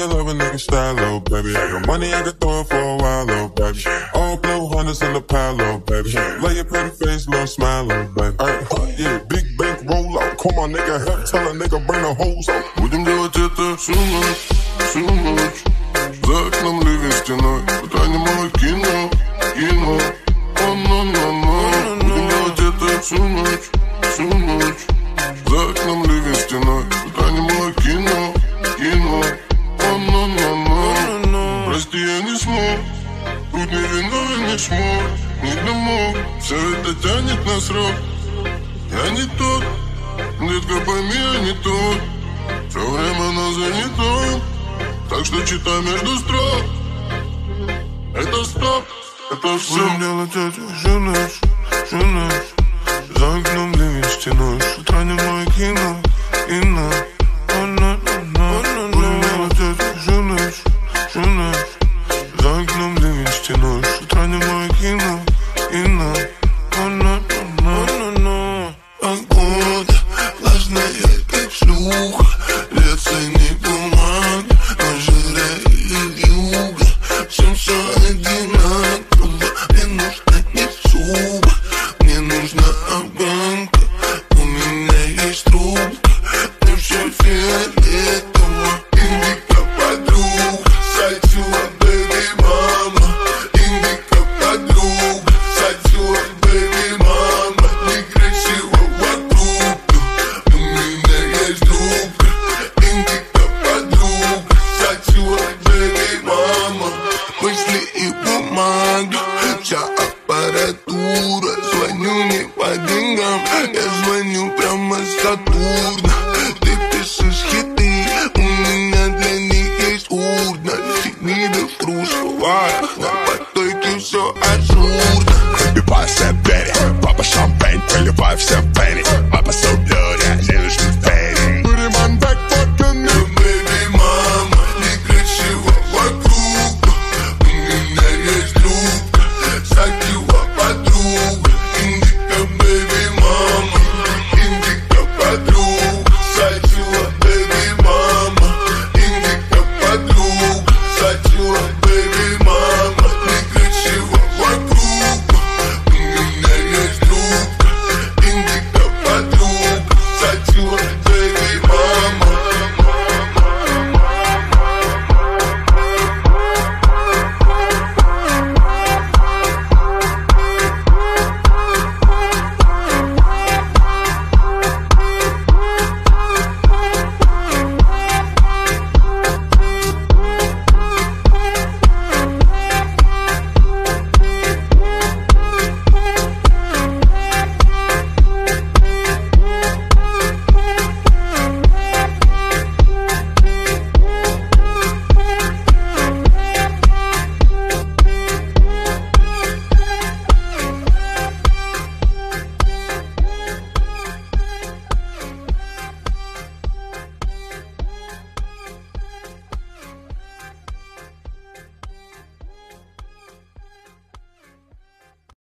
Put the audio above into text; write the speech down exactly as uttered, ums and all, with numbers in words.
you love a nigga style, little baby. I got money, I can throw it for a while, little baby. All blue hunters in the pile, little baby. Lay your pretty face, little smile, little baby. Ay, yeah, big bank roll out. Come on, nigga, help tell a nigga bring the hoes out. Будем делать это всю ночь, всю ночь. За окном ливень стеной, утонем кино, кино. О-но-но-но. Будем делать это всю ночь, всю ночь. За окном ливень стеной, утонем кино, кино. О-но-но-но. Прости, я не смог, будь не виновен, не смог, не домог. Все это тянет на срок. Я не тот, детка, пойми, я не тот. Все время нас занято, так что читай между строк. Это стоп, это все. Будем делать это всю ночь, всю ночь. За окном ливень стеной, с утра немое кино, кино. Будем делать это всю ночь, всю ночь. За окном ливень стеной, с утра немое кино, кино. Погода влажная, как шлюха.